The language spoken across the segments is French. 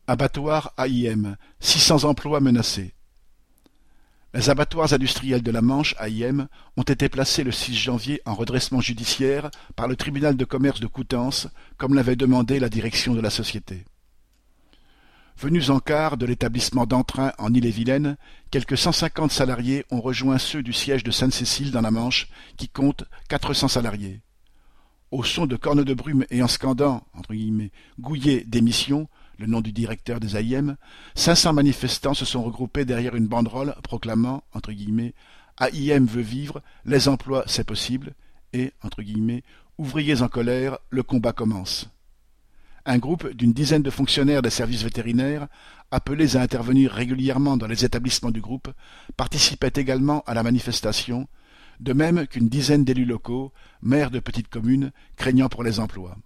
Abattoir AIM, 600 emplois menacés. Les abattoirs industriels de la Manche, AIM, ont été placés le 6 janvier en redressement judiciaire par le tribunal de commerce de Coutances, comme l'avait demandé la direction de la société. Venus en quart de l'établissement d'Entrain en Ille-et-Vilaine, quelques 150 salariés ont rejoint ceux du siège de Sainte-Cécile dans la Manche, qui compte 400 salariés. Au son de cornes de brume et en scandant « Gouillet, démission », le nom du directeur des AIM, 500 manifestants se sont regroupés derrière une banderole proclamant « AIM veut vivre, les emplois c'est possible » et « Ouvriers en colère, le combat commence ». Un groupe d'une dizaine de fonctionnaires des services vétérinaires, appelés à intervenir régulièrement dans les établissements du groupe, participaient également à la manifestation, de même qu'une dizaine d'élus locaux, maires de petites communes, craignant pour les emplois.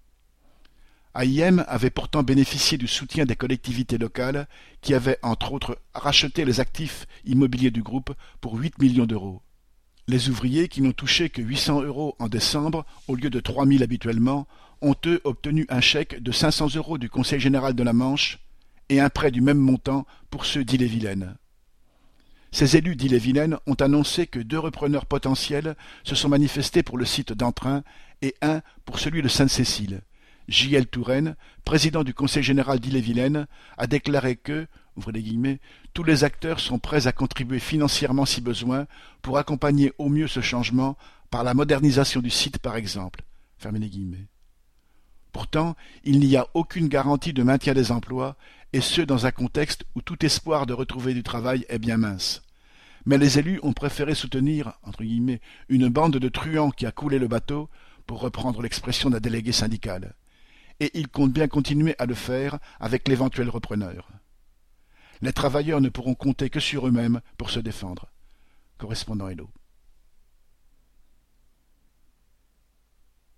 AIM avait pourtant bénéficié du soutien des collectivités locales qui avaient, entre autres, racheté les actifs immobiliers du groupe pour 8 millions d'euros. Les ouvriers, qui n'ont touché que 800 € en décembre, au lieu de 3 000 habituellement, ont eux obtenu un chèque de 500 € du Conseil général de la Manche et un prêt du même montant pour ceux d'Ille-et-Vilaine. Ces élus d'Ille-et-Vilaine ont annoncé que 2 repreneurs potentiels se sont manifestés pour le site d'Entrain et un pour celui de Sainte-Cécile. J.L. Touraine, président du Conseil général d'Ille-et-Vilaine, a déclaré que « tous les acteurs sont prêts à contribuer financièrement si besoin pour accompagner au mieux ce changement par la modernisation du site par exemple ». Pourtant, il n'y a aucune garantie de maintien des emplois, et ce dans un contexte où tout espoir de retrouver du travail est bien mince. Mais les élus ont préféré soutenir « une bande de truands qui a coulé le bateau », pour reprendre l'expression d'un délégué syndical. Et ils comptent bien continuer à le faire avec l'éventuel repreneur. Les travailleurs ne pourront compter que sur eux-mêmes pour se défendre. Correspondant Hello.